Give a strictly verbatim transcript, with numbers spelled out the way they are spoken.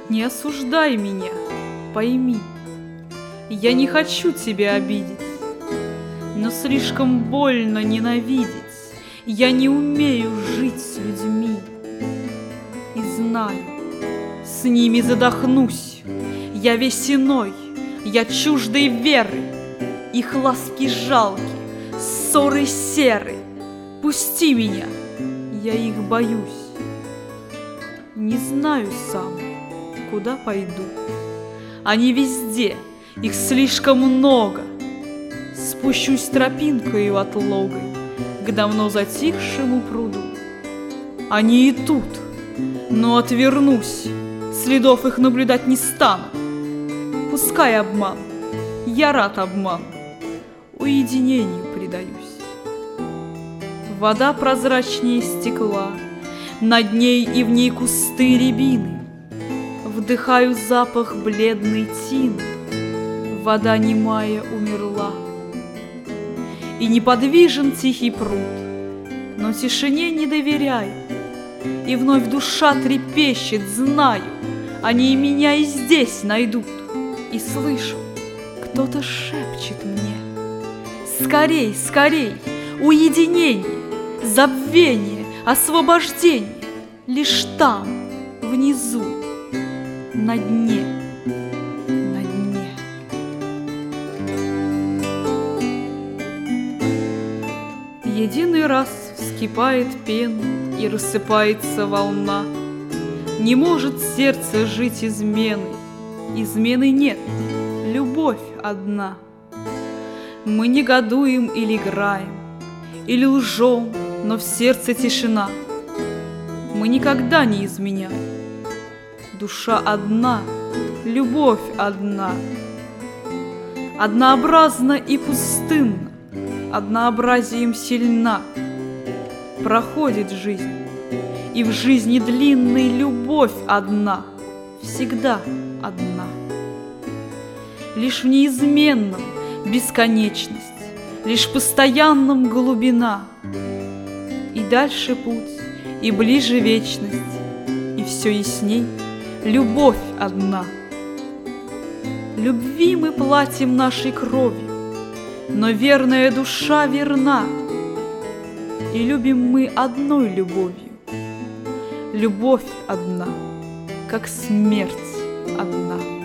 Не осуждай меня, пойми, я не хочу тебя обидеть, но слишком больно ненавидеть. Я не умею жить с людьми и знаю, с ними задохнусь. Я весь иной, я чуждой веры, их ласки жалки, ссоры серы. Пусти меня, я их боюсь. Не знаю сам, куда пойду. Они везде, их слишком много. Спущусь тропинкою отлогой к давно затихшему пруду. Они и тут, но отвернусь, следов их наблюдать не стану. Пускай обман, я рад обману, уединению предаюсь. Вода прозрачнее стекла, над ней и в ней кусты рябины. Вдыхаю запах бледной тины, вода немая умерла. И неподвижен тихий пруд, но тишине не доверяю. И вновь душа трепещет, знаю, они и меня и здесь найдут. И слышу, кто-то шепчет мне: скорей, скорей, уединение, забвение, освобождение. Лишь там, внизу, на дне, на дне. Единый раз вскипает пена и рассыпается волна. Не может сердце жить изменой, измены нет, любовь одна. Мы негодуем или играем, или лжем, но в сердце тишина. Мы никогда не изменяем. Душа одна, любовь одна. Однообразна и пустынна, однообразием сильна. Проходит жизнь, и в жизни длинной любовь одна, всегда одна. Лишь в неизменном бесконечность, лишь в постоянном глубина. И дальше путь, и ближе вечность, и все ясней любовь одна. Любви мы платим нашей кровью, но верная душа верна. И любим мы одной любовью, любовь одна, как смерть одна.